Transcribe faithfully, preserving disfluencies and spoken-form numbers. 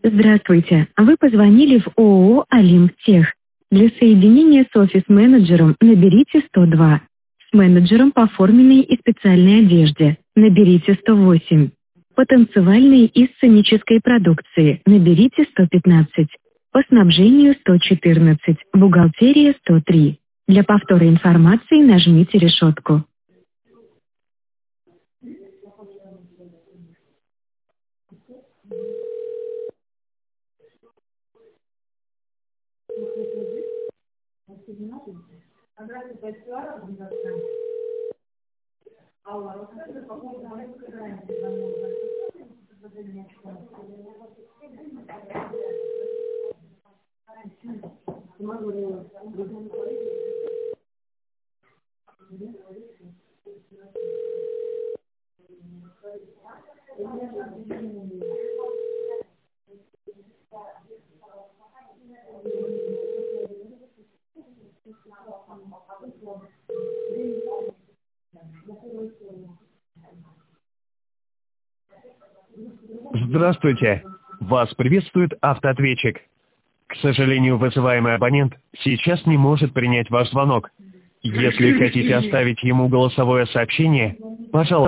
Здравствуйте, вы позвонили в ООО «Олимптех». Для соединения с офис-менеджером наберите сто два. С менеджером по форменной и специальной одежде наберите сто восемь. По танцевальной и сценической продукции наберите сто пятнадцать. По снабжению сто четырнадцать, бухгалтерия сто три. Для повтора информации нажмите решетку. Здравствуйте! Вас приветствует автоответчик. К сожалению, вызываемый абонент сейчас не может принять ваш звонок. Если хотите оставить ему голосовое сообщение, пожалуйста,